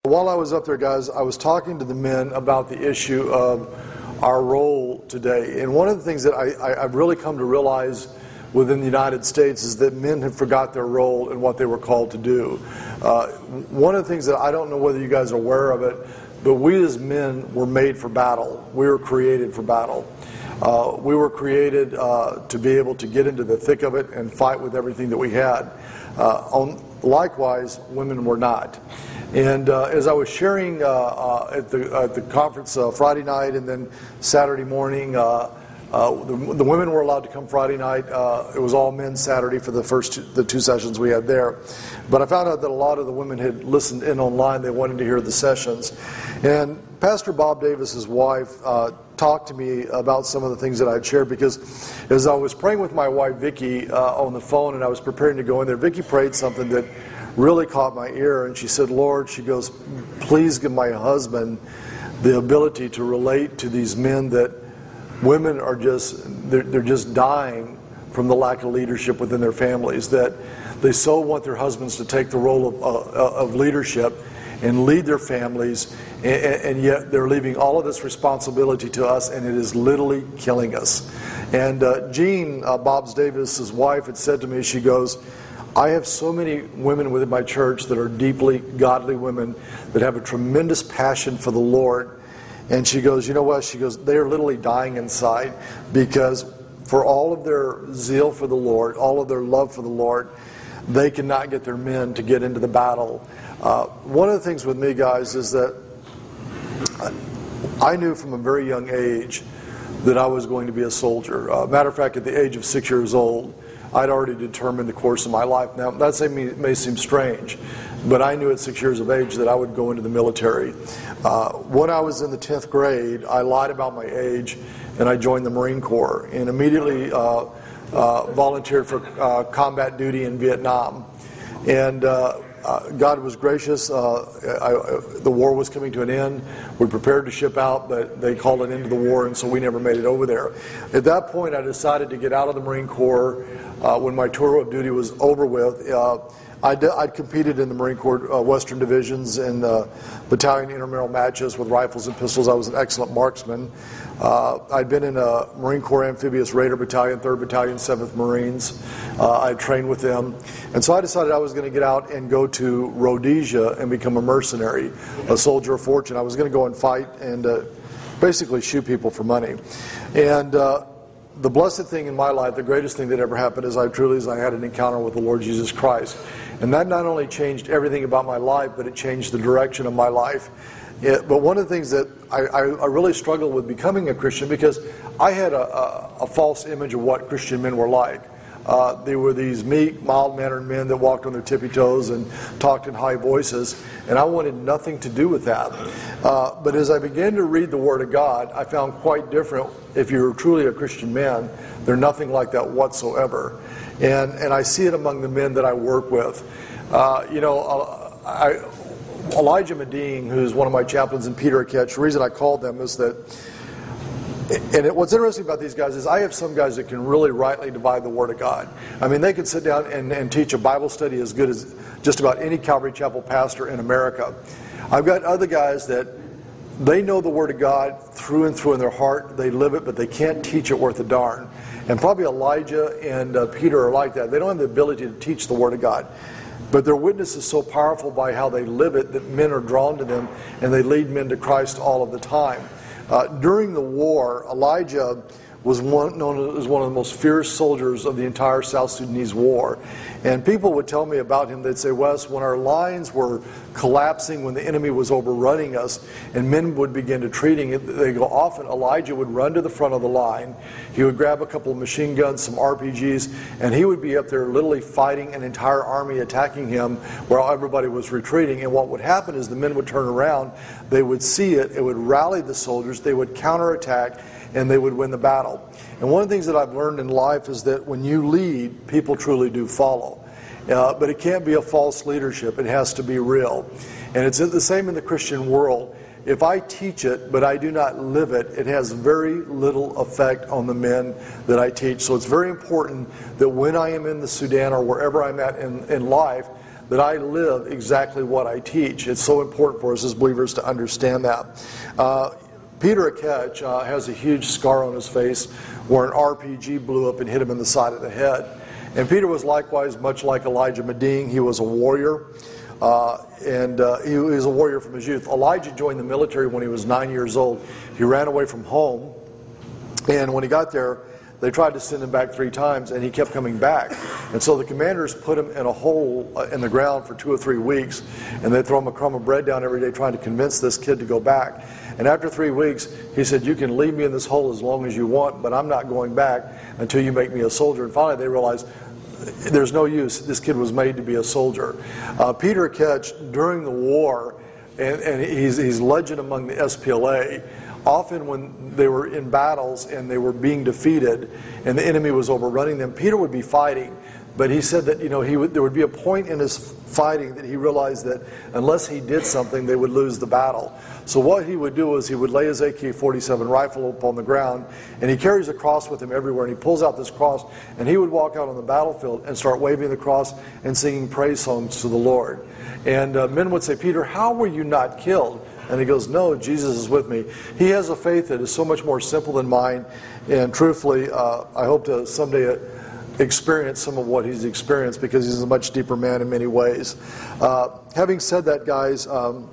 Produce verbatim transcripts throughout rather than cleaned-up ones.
While I was up there, guys, I was talking to the men about the issue of our role today. And one of the things that I, I, I've really come to realize within the United States is that men have forgot their role and what they were called to do. Uh, one of the things that I don't know whether you guys are aware of it, but we as men were made for battle. We were created for battle. Uh, we were created uh, to be able to get into the thick of it and fight with everything that we had. Uh, on, likewise, women were not. And uh, as I was sharing uh, uh, at the at the conference uh, Friday night and then Saturday morning, uh, uh, the, the women were allowed to come Friday night. Uh, it was all men Saturday for the first two, the two sessions we had there. But I found out that a lot of the women had listened in online. They wanted to hear the sessions. And Pastor Bob Davis's wife uh, talked to me about some of the things that I'd shared, because as I was praying with my wife Vicki uh, on the phone and I was preparing to go in there, Vicki prayed something that really caught my ear, and she said, Lord, she goes, please give my husband the ability to relate to these men that women are just, they're, they're just dying from the lack of leadership within their families, that they so want their husbands to take the role of, uh, of leadership and lead their families, and, and yet they're leaving all of this responsibility to us, and it is literally killing us. And uh, Jean, uh, Bob Davis's wife, had said to me, she goes, I have so many women within my church that are deeply godly women that have a tremendous passion for the Lord. And she goes, you know what? She goes, they're literally dying inside, because for all of their zeal for the Lord, all of their love for the Lord, they cannot get their men to get into the battle. Uh, one of the things with me, guys, is that I knew from a very young age that I was going to be a soldier. Uh, matter of fact, at the age of six years old, I'd already determined the course of my life. Now, that may, may seem strange, but I knew at six years of age that I would go into the military. Uh, when I was in the tenth grade, I lied about my age, and I joined the Marine Corps, and immediately uh, uh, volunteered for uh, combat duty in Vietnam. And uh, uh, God was gracious. Uh, I, the war was coming to an end. We prepared to ship out, but they called an end to the war, and so we never made it over there. At that point, I decided to get out of the Marine Corps. Uh, when my tour of duty was over with, uh, I'd, I'd competed in the Marine Corps uh, Western Divisions and uh, battalion intramural matches with rifles and pistols. I was an excellent marksman. Uh, I'd been in a Marine Corps Amphibious Raider Battalion, third Battalion, seventh Marines. Uh, I trained with them. And so I decided I was going to get out and go to Rhodesia and become a mercenary, a soldier of fortune. I was going to go and fight and uh, basically shoot people for money. And uh, the blessed thing in my life, the greatest thing that ever happened, is I truly is I had an encounter with the Lord Jesus Christ. And that not only changed everything about my life, but it changed the direction of my life. It, but one of the things that I, I, I really struggled with becoming a Christian, because I had a, a, a false image of what Christian men were like. Uh, they were these meek, mild-mannered men that walked on their tippy toes and talked in high voices, and I wanted nothing to do with that. Uh, but as I began to read the Word of God, I found quite different. If you're truly a Christian man, they're nothing like that whatsoever. And and I see it among the men that I work with. Uh, you know, uh, I, Elijah Medine, who's one of my chaplains, and Peter Aketch, the reason I called them is that, and it, what's interesting about these guys is I have some guys that can really rightly divide the Word of God. I mean, they could sit down and, and teach a Bible study as good as just about any Calvary Chapel pastor in America. I've got other guys that they know the Word of God through and through in their heart. They live it, but they can't teach it worth a darn. And probably Elijah and uh, Peter are like that. They don't have the ability to teach the Word of God. But their witness is so powerful by how they live it that men are drawn to them, and they lead men to Christ all of the time. Uh, during the war, Elijah was one, known as one of the most fierce soldiers of the entire South Sudanese war. And people would tell me about him. They'd say, Wes, when our lines were collapsing, when the enemy was overrunning us, and men would begin retreating, they go, often Elijah would run to the front of the line. He would grab a couple of machine guns, some R P Gs, and he would be up there literally fighting an entire army attacking him while everybody was retreating. And what would happen is the men would turn around, they would see it, it would rally the soldiers, they would counterattack, and they would win the battle. And one of the things that I've learned in life is that when you lead, people truly do follow. Uh, but it can't be a false leadership. It has to be real. And it's the same in the Christian world. If I teach it, but I do not live it, it has very little effect on the men that I teach. So it's very important that when I am in the Sudan or wherever I'm at in, in life, that I live exactly what I teach. It's so important for us as believers to understand that. Uh, Peter Akech uh, has a huge scar on his face where an R P G blew up and hit him in the side of the head. And Peter was likewise much like Elijah Meding. He was a warrior. Uh, and uh, he, he was a warrior from his youth. Elijah joined the military when he was nine years old. He ran away from home, and when he got there, they tried to send him back three times, and he kept coming back. And so the commanders put him in a hole in the ground for two or three weeks, and they throw him a crumb of bread down every day trying to convince this kid to go back. And after three weeks, he said, "You can leave me in this hole as long as you want, but I'm not going back until you make me a soldier." And finally they realized, there's no use. This kid was made to be a soldier. Uh, Peter Akech, during the war, and, and he's, he's legend among the S P L A, often when they were in battles and they were being defeated and the enemy was overrunning them, Peter would be fighting. But he said that, you know, he would, there would be a point in his fighting that he realized that unless he did something, they would lose the battle. So what he would do is he would lay his A K forty-seven rifle up on the ground, and he carries a cross with him everywhere, and he pulls out this cross, and he would walk out on the battlefield and start waving the cross and singing praise songs to the Lord. And uh, men would say, "Peter, how were you not killed?" And he goes, "No, Jesus is with me." He has a faith that is so much more simple than mine, and truthfully, uh, I hope to someday experience some of what he's experienced, because he's a much deeper man in many ways. Uh, having said that, guys, um,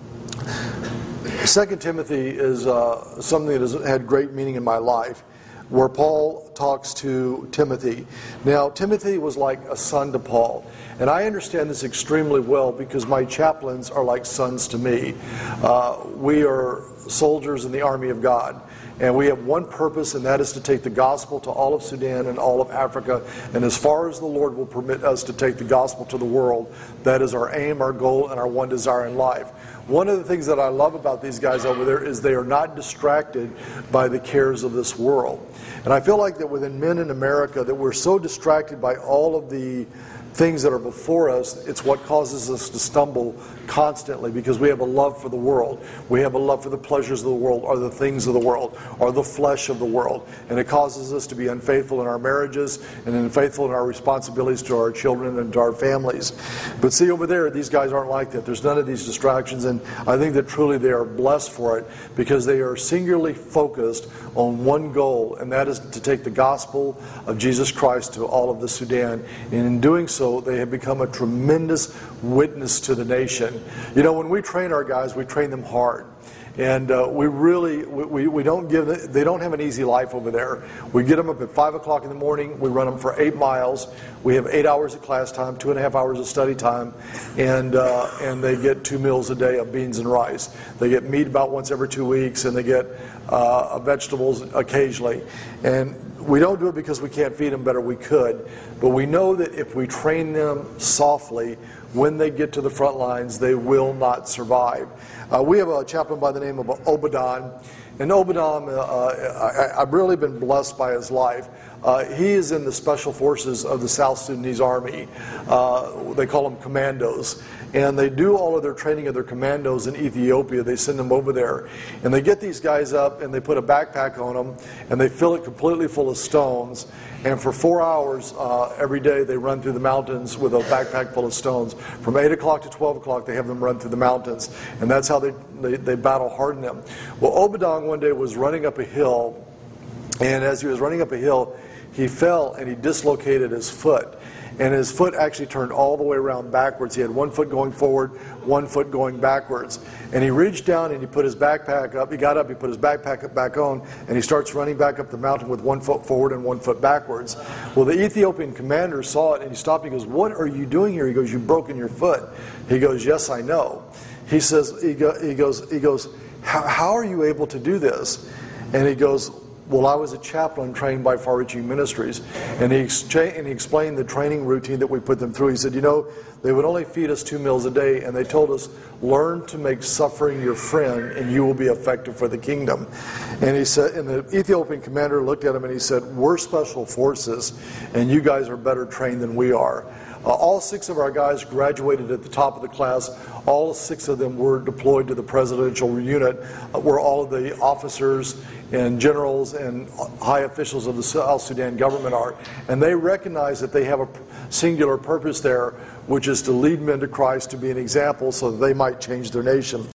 Second Timothy is uh, something that has had great meaning in my life, where Paul talks to Timothy. Now, Timothy was like a son to Paul, and I understand this extremely well because my chaplains are like sons to me. Uh, we are soldiers in the army of God, and we have one purpose, and that is to take the gospel to all of Sudan and all of Africa, and as far as the Lord will permit us to take the gospel to the world, that is our aim, our goal, and our one desire in life. One of the things that I love about these guys over there is they are not distracted by the cares of this world. And I feel like that within men in America, that we're so distracted by all of the things that are before us, it's what causes us to stumble constantly, because we have a love for the world. We have a love for the pleasures of the world, or the things of the world, or the flesh of the world. And it causes us to be unfaithful in our marriages and unfaithful in our responsibilities to our children and to our families. But see, over there, these guys aren't like that. There's none of these distractions, and I think that truly they are blessed for it, because they are singularly focused on one goal, and that is to take the gospel of Jesus Christ to all of the Sudan. And in doing so, they have become a tremendous witness to the nation. You know, when we train our guys, we train them hard. And uh, we really, we, we don't give, them, they don't have an easy life over there. We get them up at five o'clock in the morning, we run them for eight miles, we have eight hours of class time, two and a half hours of study time, and uh, and they get two meals a day of beans and rice. They get meat about once every two weeks, and they get uh, vegetables occasionally. And we don't do it because we can't feed them better, we could, but we know that if we train them softly, when they get to the front lines, they will not survive. Uh, we have a chaplain by the name of Obadon, and Obadon, uh, I, I've really been blessed by his life. Uh, he is in the Special Forces of the South Sudanese Army. Uh, they call them commandos. And they do all of their training of their commandos in Ethiopia. They send them over there. And they get these guys up, and they put a backpack on them, and they fill it completely full of stones. And for four hours uh, every day, they run through the mountains with a backpack full of stones. From eight o'clock to twelve o'clock, they have them run through the mountains. And that's how they, they, they battle harden them. Well, Obadon one day was running up a hill, and as he was running up a hill, he fell and he dislocated his foot. And his foot actually turned all the way around backwards. He had one foot going forward, one foot going backwards. And he reached down and he put his backpack up. He got up, he put his backpack back on, and he starts running back up the mountain with one foot forward and one foot backwards. Well, the Ethiopian commander saw it, and he stopped. He goes, "What are you doing here?" He goes, "You've broken your foot." He goes, "Yes, I know." He says, he, go, he goes, he goes, how are you able to do this? And he goes, "Well, I was a chaplain trained by Far Reaching Ministries." And he, excha- and he explained the training routine that we put them through. He said, "You know, they would only feed us two meals a day, and they told us, learn to make suffering your friend, and you will be effective for the kingdom." And he said, and the Ethiopian commander looked at him and he said, "We're special forces, and you guys are better trained than we are." Uh, all six of our guys graduated at the top of the class. All six of them were deployed to the presidential unit, uh, where all of the officers and generals and high officials of the South Sudan government are. And they recognize that they have a singular purpose there, which is to lead men to Christ, to be an example so that they might change their nation.